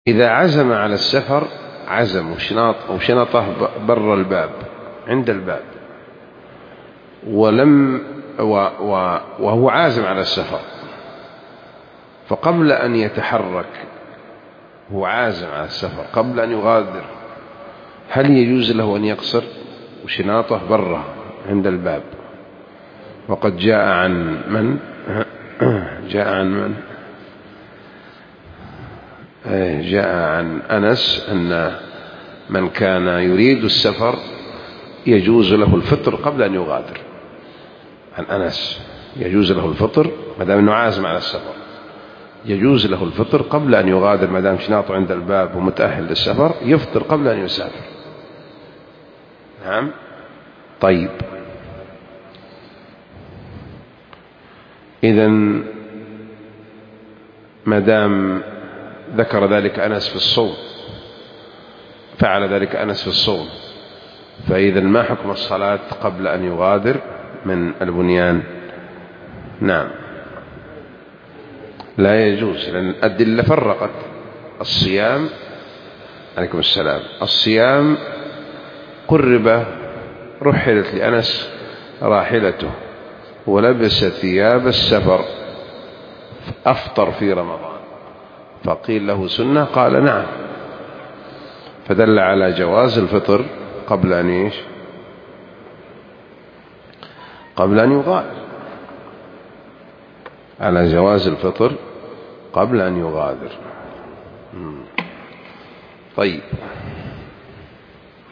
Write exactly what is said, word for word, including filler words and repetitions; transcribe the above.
إذا عزم على السفر، عزم وشناط أو شنطه بر الباب عند الباب، ولم وهو عازم على السفر، فقبل أن يتحرك هو عازم على السفر قبل أن يغادر، هل يجوز له أن يقصر وشناطه بره عند الباب؟ وقد جاء عن من جاء عن من جاء عن أنس أن من كان يريد السفر يجوز له الفطر قبل أن يغادر. عن أنس يجوز له الفطر ما دام أنه عازم على السفر، يجوز له الفطر قبل أن يغادر ما دام شناطه عند الباب ومتأهل للسفر، يفطر قبل أن يسافر. نعم. طيب، إذن ما دام ذكر ذلك أنس في الصوم، فعل ذلك أنس في الصوم، فإذا ما حكم الصلاة قبل أن يغادر من البنيان؟ نعم، لا يجوز، لأن الأدلة فرقت. الصيام، عليكم السلام، الصيام قرب، رحلت لأنس راحلته ولبس ثياب السفر، أفطر في رمضان، فقيل له سنة، قال نعم، فدل على جواز الفطر قبل أن إيش؟ قبل أن يغادر، على جواز الفطر قبل أن يغادر. طيب.